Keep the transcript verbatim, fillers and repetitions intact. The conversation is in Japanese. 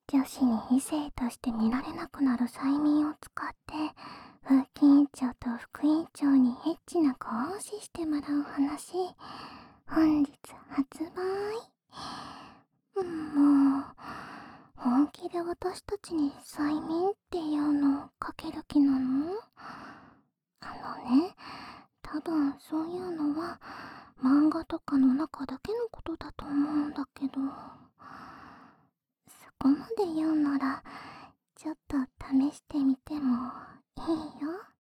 女子に異性として見られなくなる催眠を使って風紀委員長と副委員長にエッチな子を押ししてもらう話、本日発売。もう本気で私たちに催眠っていうのをかける気なの？あのね、多分そういうのは漫画とかの中だけのことだと思うんだけど、そこまで言うならちょっと試してみてもいいよ。